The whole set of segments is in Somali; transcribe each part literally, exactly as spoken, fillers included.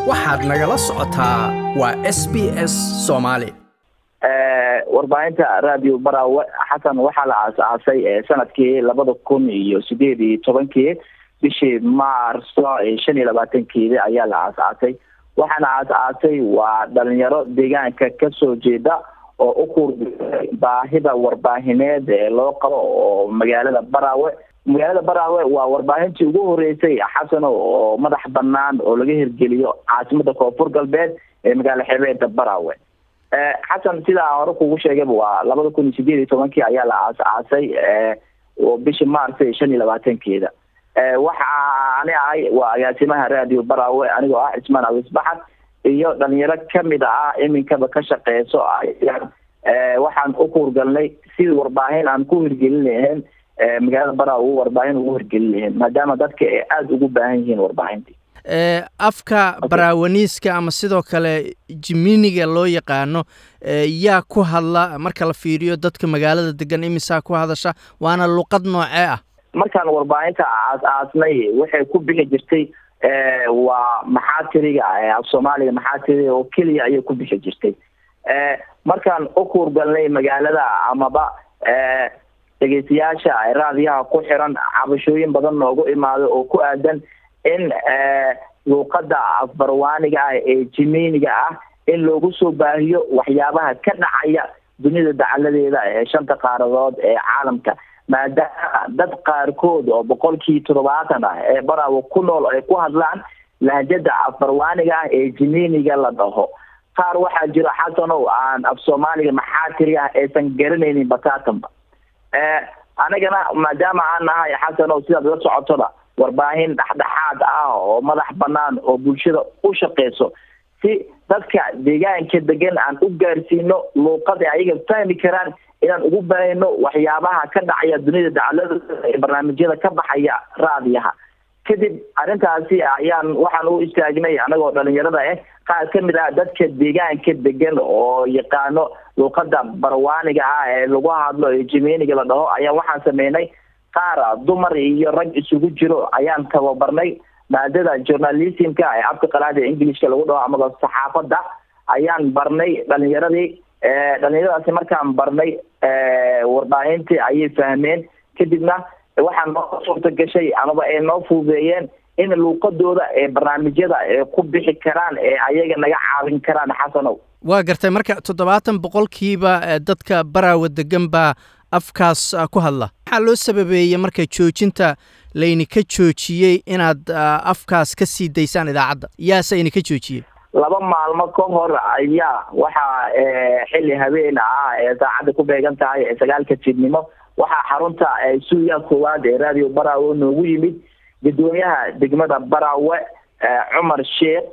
waxaad nagala socotaa waa S B S Soomaali. warbaahinta radio Barawe xasan waxaa la aasaasay sanadkii labada kun iyo sideed iyo tobankii bishii Maarso shan iyo labaatankeedii ayaa la aasaasay. waxaana aasaasay waa dhalinyaro deegaanka ka soo jeeda oo u kordhisay baahida warbaahineed ee loo qabo oo magaalada Barawe magaalada Barawe waa warbaahintii ugu horeysay xasan oo madax banaan oo laga hirgeliyo caasimada Koonfur Galbeed ee magaalada xeebta Barawe. xasan sida hore kugu sheegay waa labada kun iyo sideed iyo tobankii ayaa la aasaasay oo bishii Maarso shan iyo labaatankeeda. waxa aan ahay waa agaasimaha radio Barawe anigoo ah Ismaan Awis Baxad iyo dhalinyaro kamid ah iminkaba ka shaqeyso waxaan u kurgalnay si warbaahin aan ku hirgelin lahayn magaalada Barawe warbaahin ugu hirgelin lahayn maadaama dadka ay aad ugu baahan yihiin warbaahintii. ee afka Barawaniiska ama sidoo kale Jiminiga loo yaqaano yaa ku hadla marka la fiiriyo dadka magaalada degan imisa ku hadasha waana luqad noocee ah. markaan warbaahinta aasnay waxay ku bixi jirtay ee waa maxaatiriga af Soomaaliga maxaatiriga oo kaliya ayay ku bixi jirtay. ee markaan u kurgalnay magaalada amaba ee dhageystayaasha ay raadiyaha ku xiran cabashooyin badan noogu imaado oo ku aadan in luqadda afbarwaaniga ee Jiminiga ah in loogu soo baahiyo waxyaabaha ka dhacaya dunida dacaladeeda ee shanta qaaradood ee caalamka maadaama dad qaarkood oo boqolkiiba toddobaatan ah ee Barawe ku nool ay ku hadlaan lahjada afbarwaaniga ee Jiminiga la dhaho. qaar waxaa jira xasan oo aan af Soomaaliga maxaatiriga aysan garanaynin bataatanba. ee anagana maadaama aan nahay xasan oo sida la socotada warbaahin dhaxdhaxaad ah oo madax banaan oo bulshada u shaqeyso si dadka deegaanka degan aan u gaarsiino luqad ay ayaga fahmi karaan inaan ugu baahino waxyaabaha ka dhacaya dunida dacalada ee barnaamijyada ka baxaya raadiyaha. kadib arintaasi ayaan waxaan u istaagnay anagoo dhalinyarada ah qaar kamid ah dadka deegaanka degan oo yaqaano luqadda Barwaaniga ah ee lagu hadlo ee Jiminiga la dhaho ayaa waxaan sameynay qaar dumar iyo rag isugu jiro ayaan tababarnay maadada journalismka ee afka qalaad ee Ingiriiska lagu dhaho ama saxaafadda ayaan barnay dhalinyaradii ee dhalinyaradaasi markaan barnay ee warbaahintii ayay fahmeen kadibna waxaan noo suurta gashay amaba ay noo fuudeeyeen in luqadooda ee barnaamijyada ee ku bixi karaan ee ayaga naga caawin karaan xasanow. waa gartay marka toddobaatan boqolkiiba dadka Barawe degan baa afkaas ku hadla. waxaa loo sababeeyay marka joojinta layni ka joojiyay inaad afkaas ka sii daysaan idaacadda yaase ina ka joojiyay. laba maalmo ka hor ayaa waxaa xilli habeen ah ee saacada ku beegan tahay ee sagaalka jidnimo waxaa xarunta suuya koowaad ee radio Barawe noogu yimid gudoomiyaha degmada Barawe Cumar Sheekh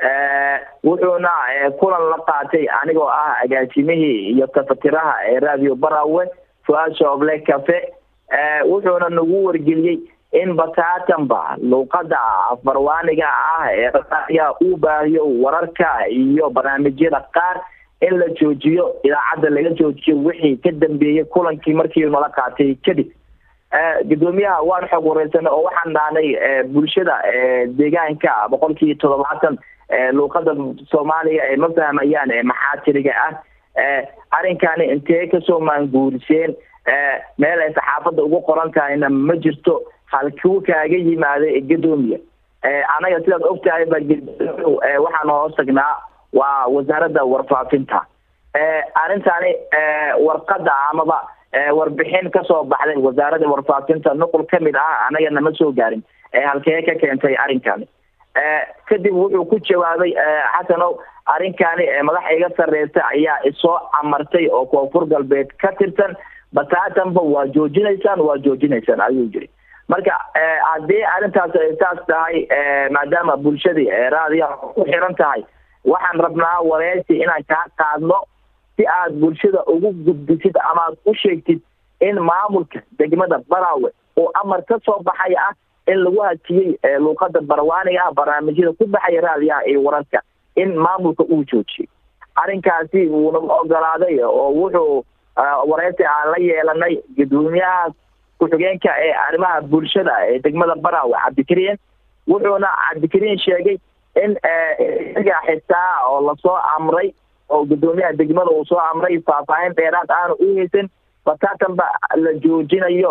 wuxuuna kulan la qaatay anigoo ah agaasimihii iyo tafatiraha ee radio Barawe Fuad Shoble Cafe wuxuuna nagu wargeliyay in bataatanba luqadda afbarwaaniga ah ee raadiyaha uu baahiyo wararka iyo barnaamijyada qaar in la joojiyo idaacadda laga joojiyo wixii ka dambeeyay kulankii markii nala qaatay kadib. gudoomiyaha waan xog wareysanay oo waxaan dhaanay bulshada deegaanka boqolkiiba toddobaatan luqadda Soomaaliga ay ma fahmayaan ee maxaatiriga ah. arrinkani intee ka soo maanguuriseen meel ay saxaafadda ugu qoran tahayna ma jirto halkuu kaaga yimaaday gudoomiye. anaga sidaad ogtahay ba waxaan hoos tagnaa waa wasaaradda warfaafinta. arrintani warqadda amaba warbixin ka soo baxday wasaaradda warfaafinta nuqul kamid ah anaga nama soo gaarin halkee ka keentay arrinkani. kadib wuxuu ku jawaabay xasanow arrinkani madax iga sareysa ayaa isoo amartay oo Koonfur Galbeed ka tirsan bataatanba waa joojinaysaan waa joojinaysaan ayuu yiri. marka haddii arrintaas ay taas tahay maadaama bulshadii raadiyaha ku xiran tahay waxaan rabnaa wareysi inaan kaa qaadno si aad bulshada ugu gudbisid ama aad u sheegtid in maamulka degmada Barawe oo amar ka soo baxay ah in lagu hakiyay luqadda Barwaaniga ah barnaamijyada ku baxay raadiyaha ee wararka in maamulka uu joojiyo. arrinkaasi wuu nagu ogolaaday oo wuxuu wareysi aan la yeelanay gudoomiyaha ku-xigeenka ee arrimaha bulshada ee degmada Barawe Cabdikariin wuxuuna Cabdikariin sheegay in isaga xitaa oo lasoo amray oo gudoomiyaha degmada uu soo amray faahfaahin dheeraad aanu u haysan bataatanba la joojinayo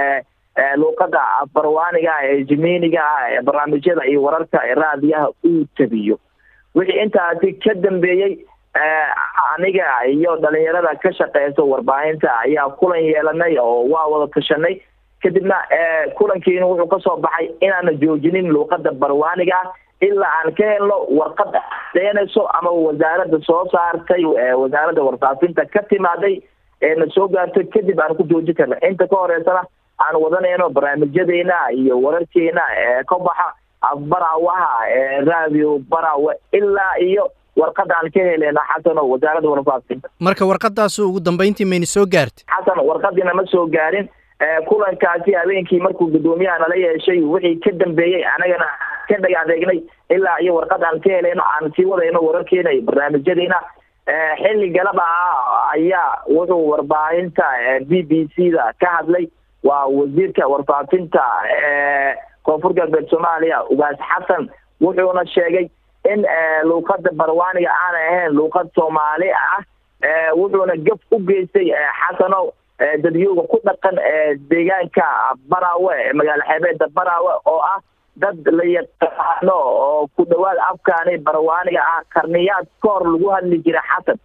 luuqada barwaaniga ee jimiiniga ee barnaamijyada iyo wararka raadiyaha uu tabiyo. wixii intaasi ka dambeeyey aniga iyo dhalinyarada ka shaqeysa warbaahinta ayaa kulan yeelanay oo waa wada tashanay. kadibna kulankiina wuxuu kasoo baxay inaana joojinin luuqada barwaaniga ilaa aan ka helno warqada deenayso ama wasaaradda soo saartay wasaaradda warfaafinta ka timaaday eena soo gaartay kadib aan ku joojin karna. inta ka horeysana aan wadanayno barnaamijyadeena iyo wararkeena ka baxa afbaraawaha radio baraawe ilaa iyo warqada aan ka helena xasan oo wasaaradda warfaafinta. marka warqadaas ugu dambeyntii mayna soo gaartay? xasan warqadina ma soo gaarin. kulankaasi habeenkii markuu gudoomiyaha nala yeeshay wixii ka dambeeyey anagana ka dhag adeegnay ilaa iyo warqada aan ka heleyno aan sii wadayno wararkeena iyo barnaamijyadeena. xilli galaba ah ayaa wuxuu warbaahinta b b c da ka hadlay waa wasiirka warfaafinta koonfur galbeed soomaaliya ugaas xasan wuxuuna sheegay in luuqada barwaaniga aan ahayn luuqad soomaali ah. wuxuuna gaf u geystay xasano dadyooga ku dhaqan deegaanka baraawe magaalo xeebeeda baraawe oo ah dad la yaqaano oo ku dhawaad afkaani barwaaniga ah qarniyaad ka hor lagu hadli jira. xasan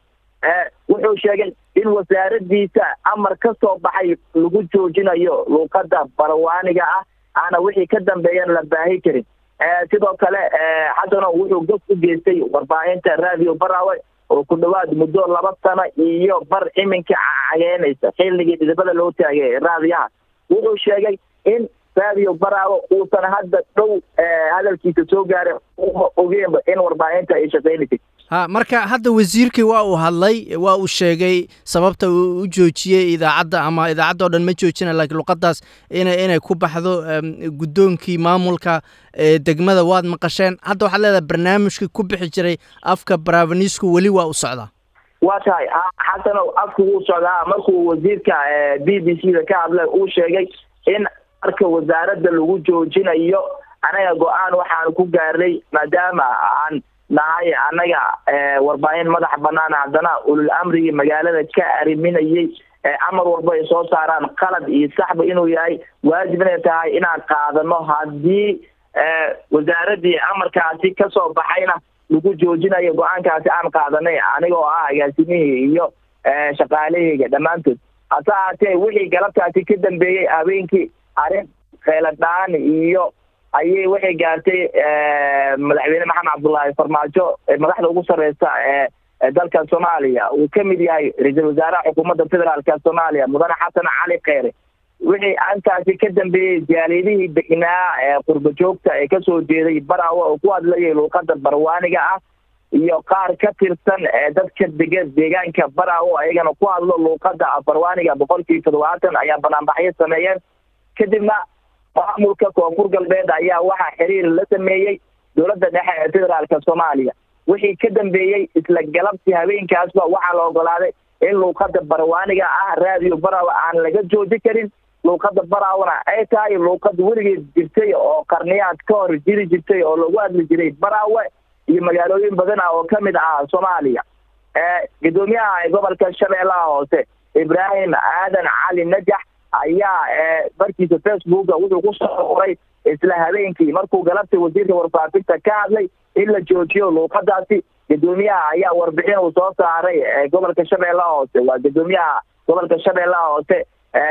wuxuu sheegay in wasaaradiisa amar ka soo baxay lagu joojinayo luuqada barwaaniga ah aana wixii ka dambeeyan la baahi karin. sidoo kale xasano wuxuu gaf u geystay warbaahinta radio baraawe oo ku dhawaad muddo laba sano iyo bar iminka cageynaysa xilligii dhidibada loo taagay raadiyaha. wuxuu sheegay in radio baraawe uusan hadda dhow hadalkiisa soo gaarin ogeenba in warbaahinta ay shaqeynaysay. ha marka hadda wasiirkii waa uu hadlay waa uu sheegay sababta uu u joojiyey idaacadda ama idaacadda oo dhan ma joojina laakiin luqadaas inay inay ku baxdo guddoonkii maamulka degmada waad maqasheen. hadda waxaad leedahay barnaamijkii ku bixi jiray afka baraavinisku weli waa u socdaa? waa tahay xasanow afku wuu socdaa. markuu wasiirka b b c da ka hadlay uu sheegay in marka wasaaradda lagu joojinayo anaga go-aan waxaan ku gaarnay maadaama aan nahay anaga warbaahin madax banaan haddana ulul amrigii magaalada ka ariminayay amar walba ay soo saaraan qalad iyo saxba inuu yahay waajib inay tahay inaan qaadano. haddii wasaaradii amarkaasi kasoo baxayna lagu joojinayo go-aankaasi aan qaadanay anigoo ah agaasimihii iyo shaqaalahayga dhammaantood. hase ahaatee wixii galabtaasi ka dambeeyey habeenkii arrin kheyladhaan iyo ayay waxay gaartay madaxweyne maxamed cabdullaahi farmaajo madaxda ugu sareysa ee dalka soomaaliya uu ka mid yahay ra-iisul wasaaraha xukuumadda federaalka soomaaliya mudane xasan cali kheyre. wixii intaasi ka dambeeyey jaaliyadihii degnaa ee qurba joogta ee kasoo jeeday baraawe oo ku hadlayay luuqada barwaaniga ah iyo qaar ka tirsan dadka dega deegaanka baraawe ayagana ku hadlo luuqada barwaaniga boqolkiiba toddobaatan ayaa banaanbaxyo sameeyeen. kadibna maamulka koonfur galbeed ayaa waxaa xiriir la sameeyey dowladda dhexe ee federaalka soomaaliya. wixii ka dambeeyey isla galabtii habeenkaasba waxaa la ogolaaday in luuqada barwaaniga ah radio baraawe aan laga jooji karin. luuqada baraawena ay tahay luuqad weligeed jirtay oo qarniyaad ka hor jiri jirtay oo lagu hadli jiray baraawe iyo magaalooyin badan ah oo kamid ah soomaaliya. gudoomiyaha gobolka shabeellaha hoose ibraahim aadan cali najax ayaa barkiisa facebooka wuxuu ku soo qoray isla habeenkii markuu galabta wasiirka warfaafinta ka hadlay in la joojiyo luuqadaasi. gudoomiyaha ayaa warbixin uu soo saaray gobolka shabeellaha hoose waa gudoomiyaha gobolka shabeellaha hoose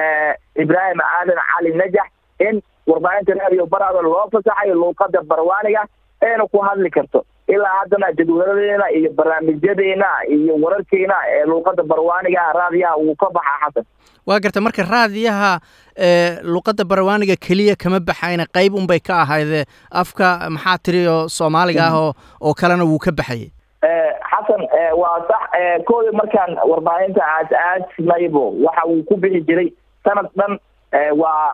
ibraahim aadan cali najax in warbaahinta radio baraawe loo fasaxayo luuqada barwaaniga ayna ku hadli karto. ilaa haddana jadwaladeena iyo barnaamijyadeena iyo wararkeena ee luuqada barwaaniga raadiyaha wuu ka baxaa. xasan waa garta marka raadiyaha luuqada barwaaniga keliya kama baxayna qayb unbay ka ahaydee afka maxaa tiri oo soomaaliga ah oo oo kalena wuu ka baxayay. xasan waa sax. kooda markaan warbaahinta aas aasmaybo waxa uu ku bixi jiray sanad dhan waa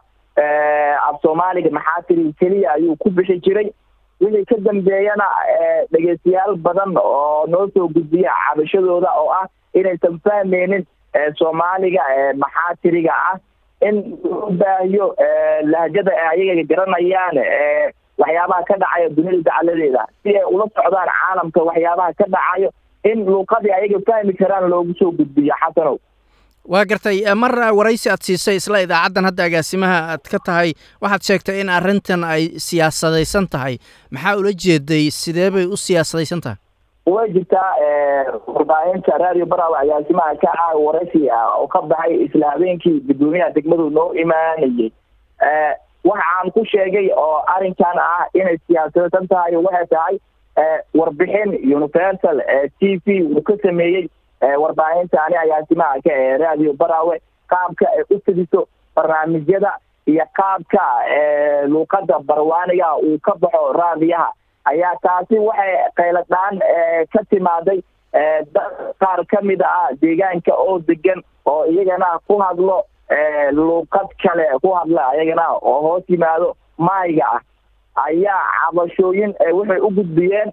af soomaaliga maxaa tiri keliya ayuu ku bixi jiray. wixii ka dambeeyana dhegeystayaal badan oo noo soo gudbiya cabashadooda oo ah inaysan fahmeynin soomaaliga maxaa tiriga ah in loo baahiyo lahjada ayaga garanayaan waxyaabaha ka dhacaya dunida dacaladeeda si ay ula socdaan caalamka waxyaabaha ka dhacayo in luuqadii ayaga fahmi karaan loogu soo gudbiyo xasanow. waa gartay mar waraysi aad siisay isla idaacaddan hadda agaasimaha aad ka tahay waxaad sheegtay in arrintan ay siyaasadaysan tahay maxaa ula jeeday sidee bay u siyaasadaysan tahay? way jirtaa warbaahinta radio Baraawe agaasimaha ka ah waraysi oo ka baxay isla habeenkii gudoomiyaha degmadu noo imaanayay waxaan ku sheegay oo arrinkan ah inay siyaasadaysan tahay waxay tahay warbixin universal T V uu ka sameeyey warbaahinta ani agaasimaha ka ee radio Baraawe qaabka ay u fidiso barnaamijyada iyo qaabka luuqadda barwaaniga uu ka baxo raadiyaha ayaa taasi waxay qayladaan ka timaaday qaar ka mid ah deegaanka oo degan oo iyagana ku hadlo luuqad kale ku hadla iyagana oo hoos yimaado maayga ah ayaa cabashooyin waxay u gudbiyeen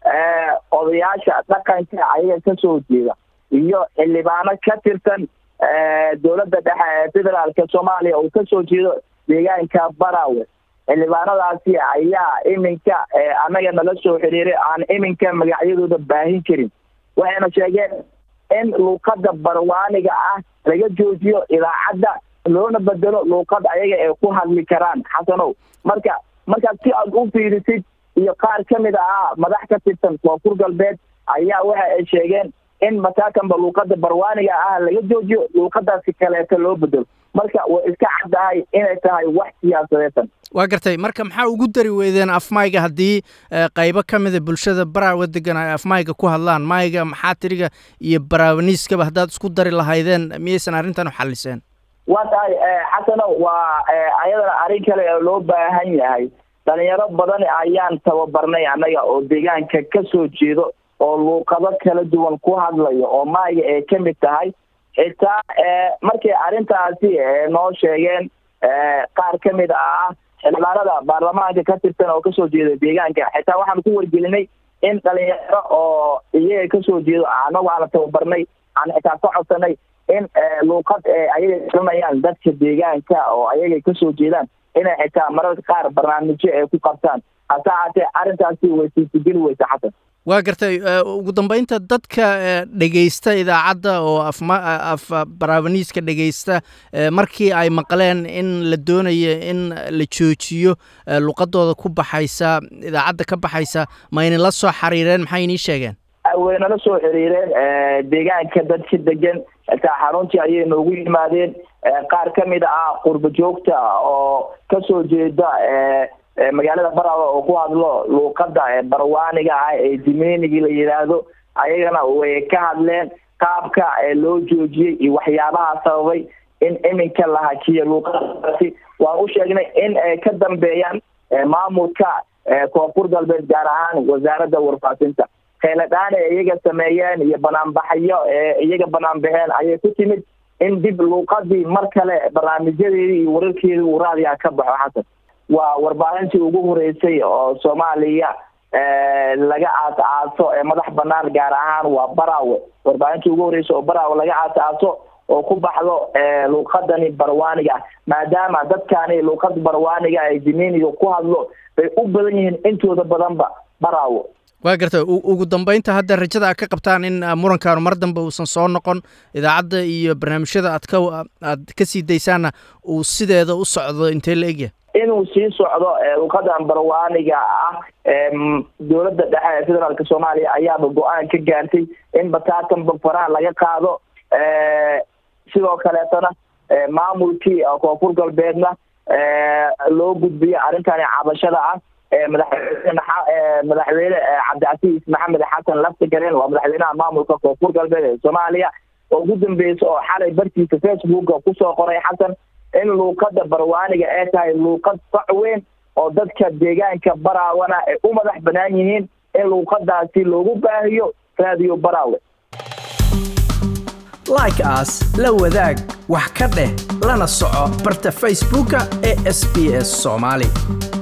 odayaasha dhaqanka ayaga ka soo jeeda iyo xildhibaano ka tirsan dowladda dhexe ee federaalka Soomaaliya oo ka soo jeedo deegaanka Baraawe. xildhibaanadaasi ayaa iminka anaga nala soo xiriiray aan iminka magacyadooda baahin karin waxayna sheegeen in luuqadda barwaaniga ah laga joojiyo idaacadda loona bedelo luuqad ayaga ay ku hadli karaan xasanow. marka marka si aad u fiirisid iyo qaar ka mid ah madax ka tirsan koonfur galbeed ayaa waxa ay sheegeen in mataakanba luuqadda barwaaniga ah laga joojiyo luuqadaasi kaleeto loo bedelo marka way iska caddahay inay tahay wax siyaasadeedsan. waa gartay marka maxaa ugu dari weydeen afmayga haddii qaybo ka mida bulshada Baraawe degan ay afmayga ku hadlaan mayga maxaa tiriga iyo baraawaniiskaba haddaad isku dari lahaydeen miyaysan arrintan u xalliseen? waa tahay xasanow waa ayadana arrin kale oo loo baahan yahay dhalinyaro badan ayaan tababarnay annaga oo deegaanka ka soo jeedo oo luuqado kala duwan ku hadlayo oo maayga ay ka mid tahay xitaa markay arrintaasi noo sheegeen qaar ka mid ah xildhibaanada baarlamaanka ka tirsan oo kasoo jeeda deegaanka xitaa waxaan ku wargelinay in dhalinyaro oo iyaga kasoo jeedo anagu aan tababarnay aan xitaa ka codsanay in luuqad ayaga garanayaan dadka deegaanka oo ayaga kasoo jeedaan inay xitaa mararka qaar barnaamijyo ay ku qabtaan hase haatee arrintaasi way siisageli weysa xasan. waa gartay ugu dambeynta dadka dhegaysta idaacadda oo afma af baraawaniiska dhegaysta markii ay maqleen in la doonayo in la joojiyo luqadooda ku baxaysa idaacadda ka baxaysa ma inay la soo xiriireen maxay inii sheegeen? wayna la soo xiriireen deegaanka dadka degan xitaa xaruntii ayay noogu yimaadeen qaar ka mid ah qurba joogta oo kasoo jeeda magaalada Baraawe oo ku hadlo luuqadda barwaaniga ah ee dimeeniga la yiraahdo ayagana way ka hadleen qaabka loo joojiyay iyo waxyaabaha sababay in iminka la hakiyo luuqadaasi. waan u sheegnay in ay ka dambeeyaan maamulka koonfur galbeed gaar ahaan wasaaradda warfaafinta kheyladaan ay iyaga sameeyeen iyo banaanbaxyo iyaga banaanbaxeen ayay ku timid in dib luuqadii mar kale barnaamijyadeedii iyo wararkeedii uu raadiyaha ka baxo xasan. waa warbaahintii ugu horeysay oo Soomaaliya laga aas-aaso ee madax banaan gaar ahaan waa Baraawe warbaahintii ugu horeysay oo Baraawe laga aas-aaso oo ku baxdo luuqadani barwaaniga maadaama dadkani luuqad barwaaniga ay dimeeniga ku hadlo bay u badan yihiin intooda badanba Baraawe. waa gartay ugu dambeynta hadda rajada aad ka qabtaan in murankaanu mar dambe uusan soo noqon idaacadda iyo barnaamijyada aad ka aad ka sii daysaana uu sideeda u socdo intee la egya? inuu sii socdo luuqadan barwaaniga ah dowladda dhexe ee federaalka Soomaaliya ayaaba go-aan ka gaartay in bataatanba faraha laga qaado sidoo kaleetana maamulkii koonfur galbeedna loo gudbiyo arrintani cabashada ah madaxweyne madaxweyne Cabdicasiis Maxamed Xasan Laftagareen waa madaxweynaha maamulka koonfur galbeed ee Soomaaliya oo ugu dambeysay oo xalay bartiisa Facebook ku soo qoray xasan in luuqadda barwaaniga ay tahay luuqad fac weyn oo dadka deegaanka Baraawana ay u madax banaan yihiin in luuqadaasi loogu baahiyo radio Baraawe. like us la wadaag wax ka dheh lana soco barta Facebook ee S B S Somali.